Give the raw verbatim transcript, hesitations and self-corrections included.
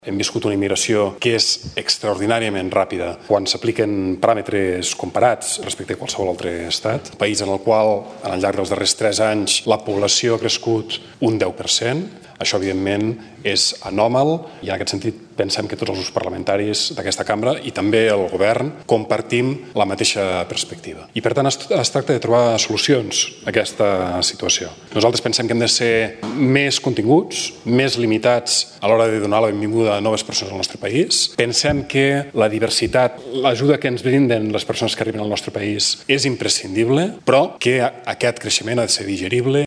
Hem viscut una immigració que és extraordinàriament ràpida quan s'apliquen paràmetres comparats respecte a qualsevol altre estat. Un país en el qual, al llarg dels darrers tres anys, la població ha crescut un deu per cent. Això, evidentment, és anòmal i, en aquest sentit, pensem que tots els grups parlamentaris d'aquesta cambra i també el govern compartim la mateixa perspectiva. I, per tant, es tracta de trobar solucions a aquesta situació. Nosaltres pensem que hem de ser més continguts, més limitats a l'hora de donar la benvinguda a noves persones al nostre país. Pensem que la diversitat, l'ajuda que ens brinden les persones que arriben al nostre país és imprescindible, però que aquest creixement ha de ser digerible.